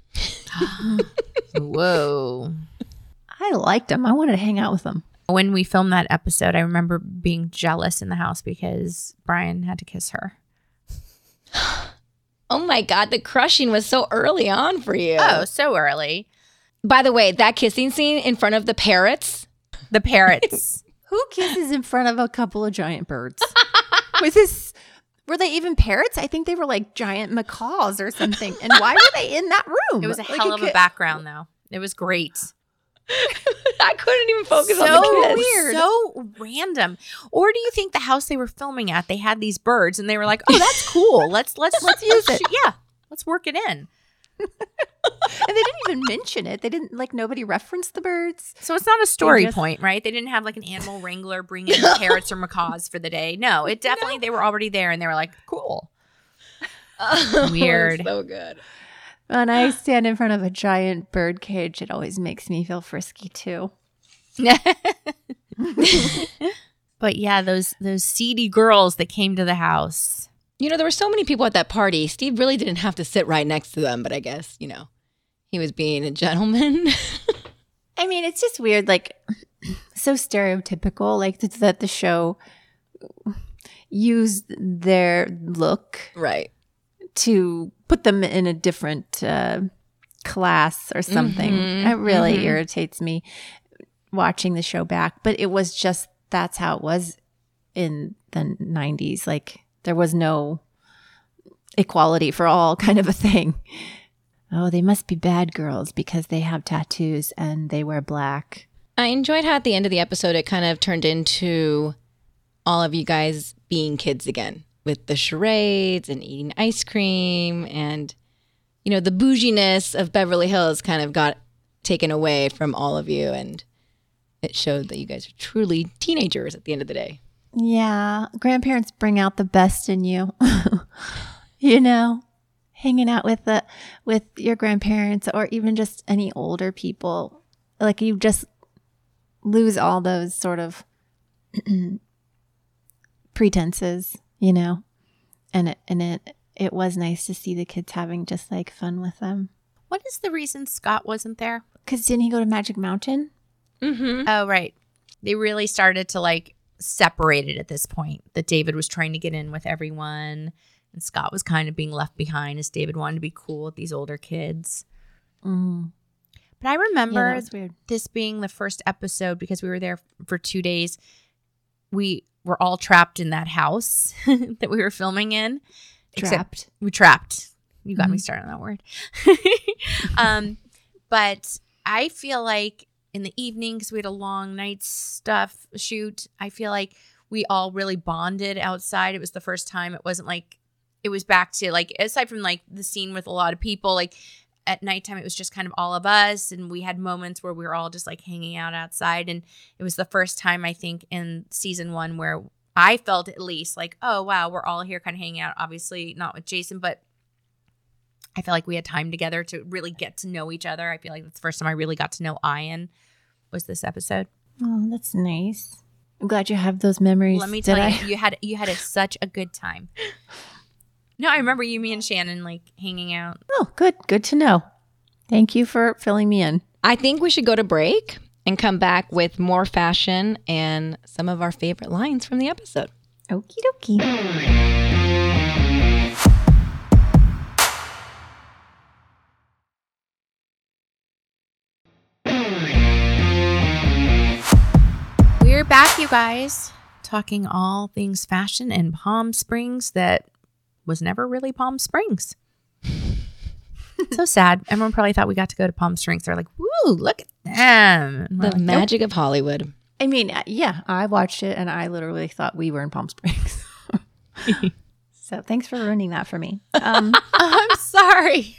Whoa. I liked them. I wanted to hang out with them. When we filmed that episode, I remember being jealous in the house because Brian had to kiss her. Oh my God, the crushing was so early on for you. Oh, so early. By the way, that kissing scene in front of the parrots. The parrots. Who kisses in front of a couple of giant birds? Was this? Were they even parrots? I think they were like giant macaws or something. And why were they in that room? It was a Like, hell it of a could- background, though. It was great. I couldn't even focus so on the kids. weird. So random. Or do you think the house they were filming at, they had these birds and they were like, "Oh, that's cool. Let's let's Let's use it." Yeah, let's work it in." And they didn't even mention it. They didn't, like, nobody referenced the birds. So it's not a story just- point, right? They didn't have like an animal wrangler bring in parrots or macaws for the day. No, it definitely, they were already there and they were like, cool. Weird. So good. When I stand in front of a giant bird cage, it always makes me feel frisky too. But yeah, those those seedy girls that came to the house. You know, there were so many people at that party. Steve really didn't have to sit right next to them, but I guess, you know, he was being a gentleman. I mean, it's just weird, like, so stereotypical, like, th- that the show used their look Right. to put them in a different uh, class or something. Mhm, It really mhm. irritates me watching the show back. But it was just, that's how it was in the nineties. Like, there was no equality for all kind of a thing. Oh, they must be bad girls because they have tattoos and they wear black. I enjoyed how at the end of the episode it kind of turned into all of you guys being kids again with the charades and eating ice cream, and you know, the bouginess of Beverly Hills kind of got taken away from all of you, and it showed that you guys are truly teenagers at the end of the day. Yeah, grandparents bring out the best in you. You know, hanging out with the with your grandparents or even just any older people, like, you just lose all those sort of pretenses, you know. And it and it it was nice to see the kids having just like fun with them. What is the reason Scott wasn't there? Because didn't he go to Magic Mountain? Mm-hmm. Oh, right. They really started to like separate it at this point, that David was trying to get in with everyone and Scott was kind of being left behind as David wanted to be cool with these older kids. Mm. But I Yeah, remember that was weird. this being the first episode because we were there for two days. We were all trapped in that house that we were filming in. Except Trapped. we trapped. You got me Mhm. started on that word. um, but I feel like in the evening, because we had a long night stuff shoot, I feel like we all really bonded outside. It was the first time. It wasn't like, it was back to like, aside from like the scene with a lot of people, like at nighttime, it was just kind of all of us. And we had moments where we were all just like hanging out outside. And it was the first time, I think, in season one where I felt at least like, oh, wow, we're all here kind of hanging out. Obviously not with Jason, but I feel like we had time together to really get to know each other. I feel like that's the first time I really got to know Ian was this episode. Oh, that's nice. I'm glad you have those memories. Let me Did tell I? you, you had you had a, such a good time. No, I remember you, me, and Shannon like hanging out. Oh, good. Good to know. Thank you for filling me in. I think we should go to break and come back with more fashion and some of our favorite lines from the episode. Okie dokie. We're back, you guys, talking all things fashion in Palm Springs that was never really Palm Springs. So sad. Everyone probably thought we got to go to Palm Springs. They're like, woo, look at them. And we're The like, nope. magic of Hollywood. I mean, uh, yeah, I watched it and I literally thought we were in Palm Springs. So thanks for ruining that for me. Um, I'm sorry.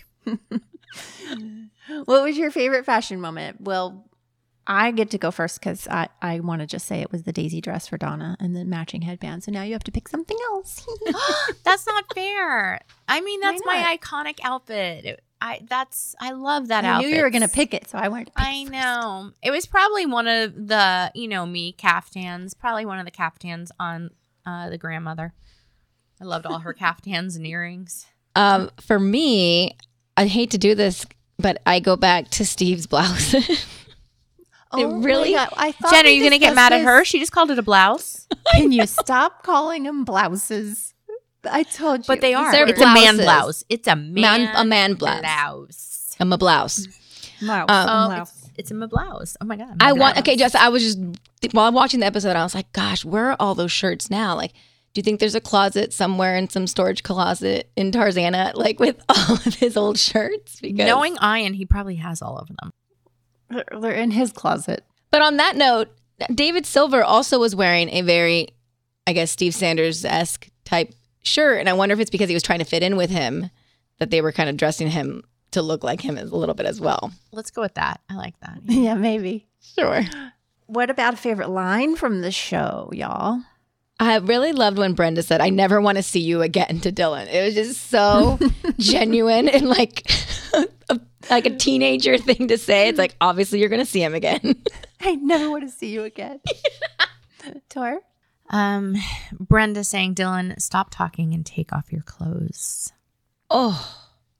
what was your favorite fashion moment? Well, I get to go first because I, I want to just say it was the Daisy dress for Donna and the matching headband. So now you have to pick something else. That's not fair. I mean, that's Why my not? iconic outfit. It- I that's I love that I outfit. knew you were going to pick it, so I wanted to pick I it first. know. It was probably one of the, you know, me caftans, probably one of the caftans on uh, the grandmother. I loved all her caftans and earrings. Um, for me, I hate to do this, but I go back to Steve's blouse. Oh my really- God, I thought Jen, are we you going to get discussed mad at this. her? She just called it a blouse. Can you stop calling them blouses? I told you. But they are. They're It's a man blouses. blouse. It's a man, Man- a man blouse. blouse. I'm a blouse. Blouse. Um, Oh, blouse. it's, it's a blouse. Oh my God. I my want. blouse. Okay, Jess. I was just while watching the episode, I was like, "Gosh, where are all those shirts now? Like, do you think there's a closet somewhere in some storage closet in Tarzana, like with all of his old shirts?" Because, Knowing Ian, he probably has all of them. They're- They're in his closet. but on that note, David Silver also was wearing a very, I guess, Steve Sanders esque type shirt, and I wonder if it's because he was trying to fit in with him that they were kind of dressing him to look like him as a little bit as well. Let's go with that. I like that. Yeah, maybe. Sure. What about a favorite line from the show, y'all? I really loved when Brenda said, "I never want to see you again" to Dylan. It was just so genuine and like a, like a teenager thing to say. It's like, obviously you're going to see him again. I never want to see you again. Tor? Um, Brenda saying, "Dylan, stop talking and take off your clothes." Oh.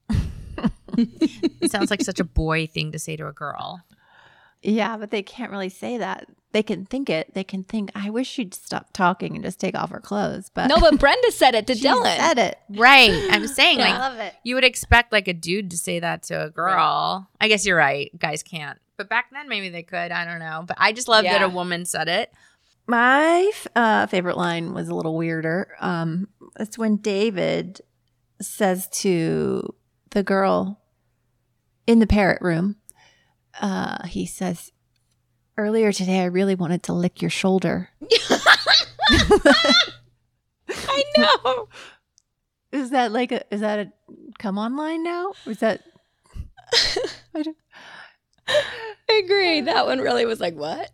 It sounds like such a boy thing to say to a girl. Yeah, but they can't really say that. They can think it. They can think, I wish she'd stop talking and just take off her clothes. But No, but Brenda said it to she Dylan. said it. Right. I'm saying, I like, love it. you would expect like a dude to say that to a girl. I guess you're right. Guys can't. But back then, maybe they could. I don't know. But I just love that Yeah. a woman said it. My uh, favorite line was a little weirder. Um, it's when David says to the girl in the parrot room, uh, he says, "Earlier today, I really wanted to lick your shoulder." I know. Is that like a, is that a come on line now? Or is that, I don't, I agree. That one really was like, what?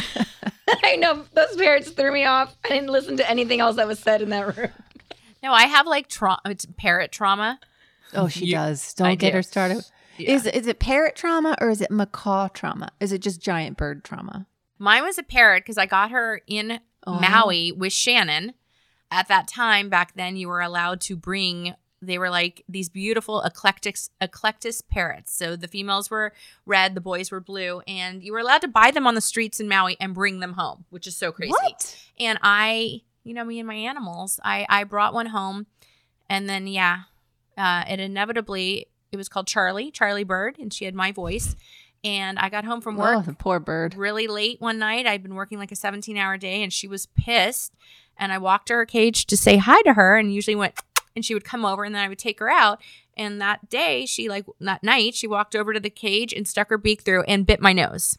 I know. Those parrots threw me off. I didn't listen to anything else that was said in that room. No, I have like trauma. It's parrot trauma. oh, she You- does. Don't I get do. her started. Yeah. Is, is it parrot trauma or is it macaw trauma? Is it just giant bird trauma? Mine was a parrot because I got her in Oh. Maui with Shannon. At that time, back then, you were allowed to bring. They were like these beautiful eclectic eclectus parrots. So the females were red, the boys were blue, and you were allowed to buy them on the streets in Maui and bring them home, which is so crazy. What? And I, you know, me and my animals, I I brought one home, and then yeah, uh, it inevitably it was called Charlie, Charlie Bird, and she had my voice. And I got home from work Oh, the poor bird. really late one night. I'd been working like a seventeen hour day and she was pissed. And I walked to her cage to say hi to her and usually went, and she would come over and then I would take her out. And that day, she like, that night, she walked over to the cage and stuck her beak through and bit my nose.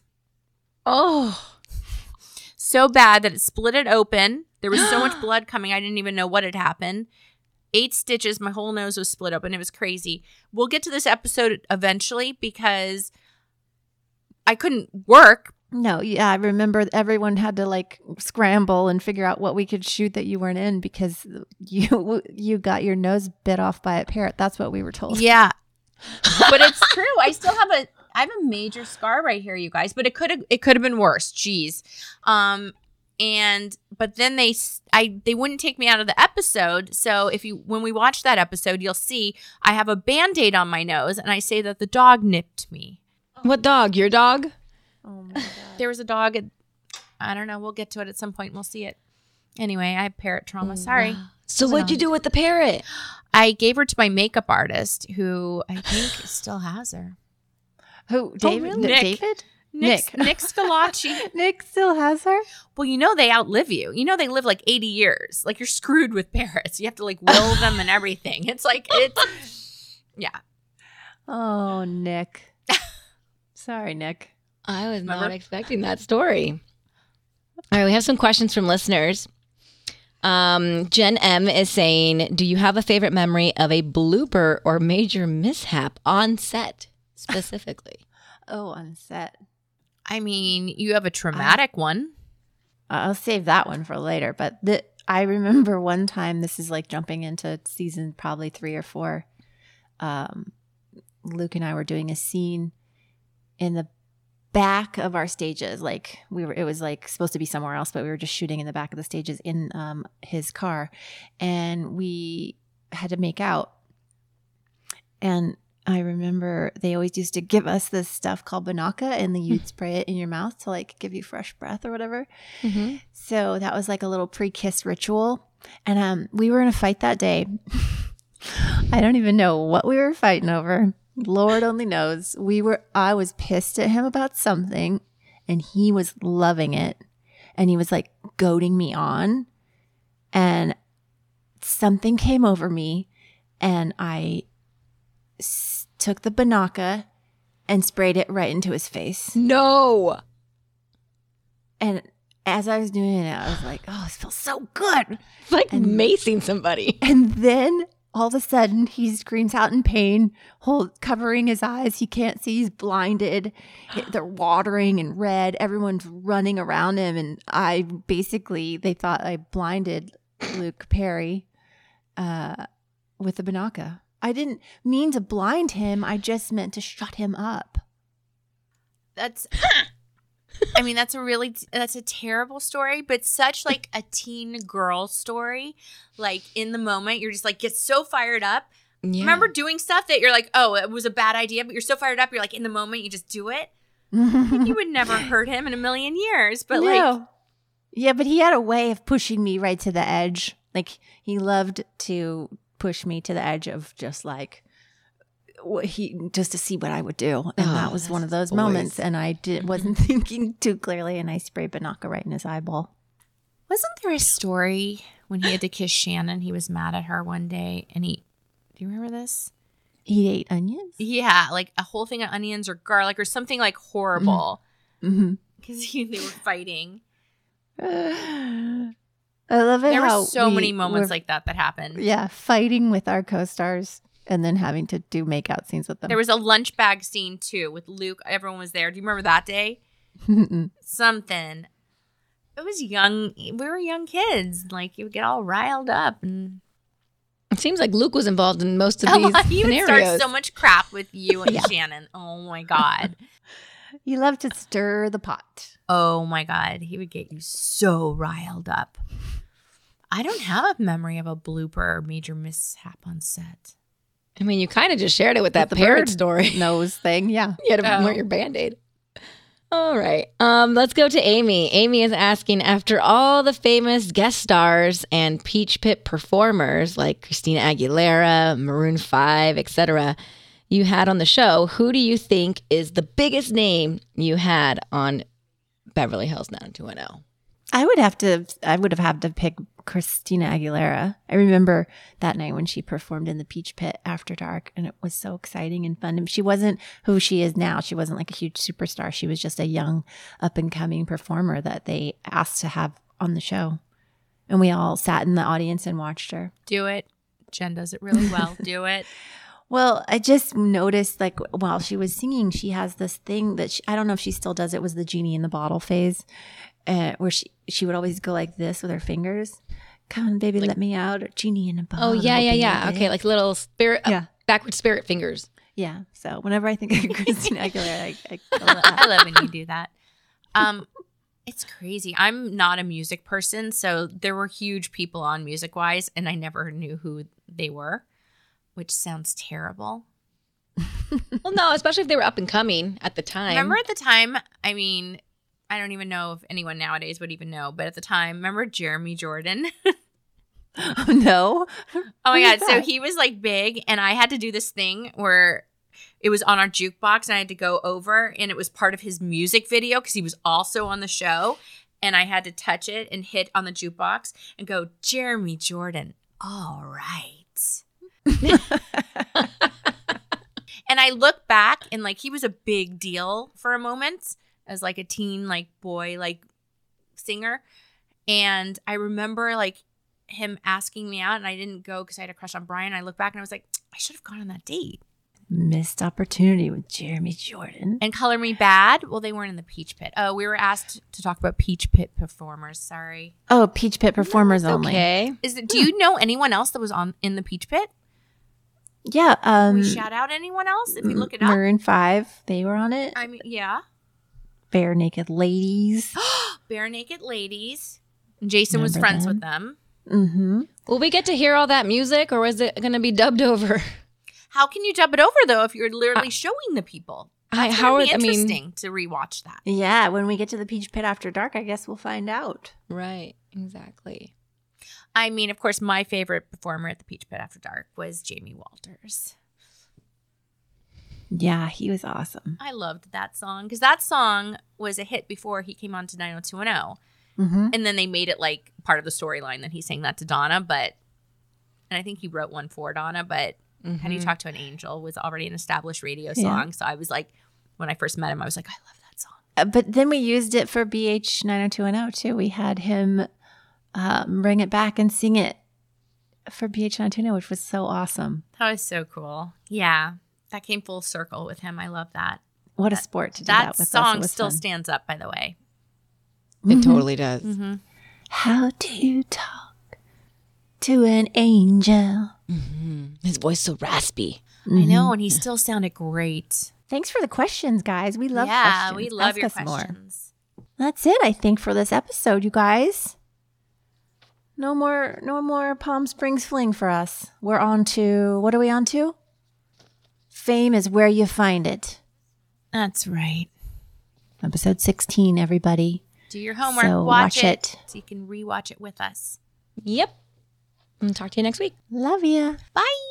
Oh. So bad that it split it open. There was so much blood coming. I didn't even know what had happened. Eight stitches. My whole nose was split open. It was crazy. We'll get to this episode eventually because I couldn't work. No, yeah, I remember everyone had to like scramble and figure out what we could shoot that you weren't in because you you got your nose bit off by a parrot. That's what we were told. Yeah. But it's true. I still have a I have a major scar right here, you guys, but it could have it could have been worse. Jeez. Um and but then they s- I they wouldn't take me out of the episode. So if you when we watch that episode, you'll see I have a Band-Aid on my nose and I say that the dog nipped me. What dog? Your dog? Oh my god. There was a dog at, I don't know, we'll get to it at some point and we'll see it. Anyway, I have parrot trauma. Sorry. So what'd you do with the parrot? I gave her to my makeup artist who I think still has her. Who? David? really? Nick. David? Nick, Nick. Nick Scalacci. Nick still has her? Well, you know they outlive you. You know they live like eighty years. Like you're screwed with parrots. You have to like will them and everything. It's like it's yeah. Oh, Nick. Sorry, Nick. I was not Remember? expecting that story. All right, we have some questions from listeners. Um, Jen M is saying, do you have a favorite memory of a blooper or major mishap on set specifically? Oh, on set. I mean, you have a traumatic one. I'll save that one for later. But the, I remember one time, this is like jumping into season probably three or four. Um, Luke and I were doing a scene in the back of our stages. Like we were, it was like supposed to be somewhere else, but we were just shooting in the back of the stages in um, his car. And we had to make out. And I remember they always used to give us this stuff called Banaka, and then you'd spray it in your mouth to like give you fresh breath or whatever. Mm-hmm. So that was like a little pre-kiss ritual. And um, we were in a fight that day. I don't even know what we were fighting over. Lord only knows. We were. I was pissed at him about something, and he was loving it. And he was like goading me on. And something came over me, and I s- took the Banaka and sprayed it right into his face. No. And as I was doing it, I was like, oh, this feels so good. It's like And- macing somebody. And then all of a sudden, he screams out in pain, hold, covering his eyes. He can't see. He's blinded. They're watering and red. Everyone's running around him. And I basically, they thought I blinded Luke Perry uh, with the Binaca. I didn't mean to blind him. I just meant to shut him up. That's... I mean, that's a really, that's a terrible story, but such like a teen girl story. Like in the moment, you're just like, get so fired up. Yeah. Remember doing stuff that you're like, oh, it was a bad idea, but you're so fired up. You're like, in the moment, you just do it. You would never hurt him in a million years, but no. like. Yeah, but he had a way of pushing me right to the edge. Like he loved to push me to the edge of just like, what he just to see what I would do, and Oh, that was one of those boys. moments. And I did wasn't thinking too clearly, and I sprayed Binaca right in his eyeball. Wasn't there a story when he had to kiss Shannon? He was mad at her one day, and he. Do you remember this? He ate onions. Yeah, like a whole thing of onions or garlic or something like horrible Mm-hmm. because they were fighting. I love it. There how were so we many moments were, like that that happened. yeah, fighting with our co-stars and then having to do makeout scenes with them. There was a lunch bag scene too with Luke. Everyone was there. Do you remember that day? Something. It was young. We were young kids. Like you would get all riled up, and It seems like Luke was involved in most of oh, these he would scenarios. start so much crap with you and Yeah. Shannon. Oh my god. You love to stir the pot. Oh my god. He would get you so riled up. I don't have a memory of a blooper or major mishap on set. I mean, you kind of just shared it with that the parrot bird story. Nose thing, yeah. You had to Oh. wear your Band-Aid. All right. Um, let's go to Amy. Amy is asking, after all the famous guest stars and Peach Pit performers like Christina Aguilera, Maroon five, et cetera, you had on the show, who do you think is the biggest name you had on Beverly Hills nine two one oh? I would have to I would have had to pick Christina Aguilera. I remember that night when she performed in the Peach Pit after dark, and it was so exciting and fun. And she wasn't who she is now. She wasn't like a huge superstar. She was just a young up and coming performer that they asked to have on the show. And we all sat in the audience and watched her. Do it. Jen does it really well. Do it. Well, I just noticed, like, while she was singing, she has this thing that she, I don't know if she still does. It was the genie in the bottle phase, uh, where she, she would always go like this with her fingers. Come on, baby, let me out. Or genie in a bottle. Oh, yeah, yeah, yeah. baby. Okay, like little spirit, uh, Yeah. backward spirit fingers. Yeah. So whenever I think of Christina Aguilera, I, I go with I that. love when you do that. Um, it's crazy. I'm not a music person, so there were huge people on Music Wise, and I never knew who they were, which sounds terrible. Well, no, especially if they were up and coming at the time. Remember at the time, I mean, I don't even know if anyone nowadays would even know, but at the time, remember Jeremy Jordan? Oh, no. Oh my Who's God. So that? he was like big, and I had to do this thing where it was on our jukebox, and I had to go over, and it was part of his music video because he was also on the show. And I had to touch it and hit on the jukebox and go, Jeremy Jordan. All right. And I look back, and like he was a big deal for a moment as like a teen, like boy, like singer. And I remember like him asking me out, and I didn't go because I had a crush on Brian. I look back and I was like, I should have gone on that date. Missed opportunity with Jeremy Jordan. And Color Me Bad, well, they weren't in the Peach Pit. Oh, we were asked to talk about Peach Pit performers. Sorry. Oh, Peach Pit performers only. Okay. Is it, do you know anyone else that was on in the Peach Pit? Yeah. Um, we shout out anyone else if we look it up. Maroon five, they were on it. I mean, yeah. Bare Naked Ladies. Bare Naked Ladies. Jason was Remember friends them? with them. Mm-hmm. Will we get to hear all that music, or is it going to be dubbed over? How can you dub it over though if you're literally showing the people? I- That's how gonna are- be I mean- interesting to rewatch that. Yeah, when we get to the Peach Pit after dark, I guess we'll find out. Right, exactly. I mean, of course, my favorite performer at the Peach Pit After Dark was Jamie Walters. Yeah, he was awesome. I loved that song because that song was a hit before he came on to nine oh two one oh. Mm-hmm. And then they made it like part of the storyline that he sang that to Donna. But, and I think he wrote one for Donna, but Mm-hmm. How Do You Talk to an Angel was already an established radio Yeah. song. So I was like, when I first met him, I was like, I love that song. Uh, but then we used it for B H nine oh two one oh too. We had him um, bring it back and sing it for B H nine two zero, which was so awesome. That was so cool. Yeah. That came full circle with him. I love that. What a sport to do That, that with us. It song was still fun. stands up, by the way. It totally does. Mm-hmm. How do you talk to an angel? His voice so raspy. I know, and he still sounded great. Thanks for the questions, guys. We love yeah, questions. we love Ask your us more. questions. That's it, I think, for this episode, you guys. No more, no more Palm Springs fling for us. We're on to, what are we on to? Fame is where you find it. That's right. Episode sixteen, everybody. Do your homework. So watch, watch it, it. so you can rewatch it with us. Yep. And talk to you next week. Love ya. Bye.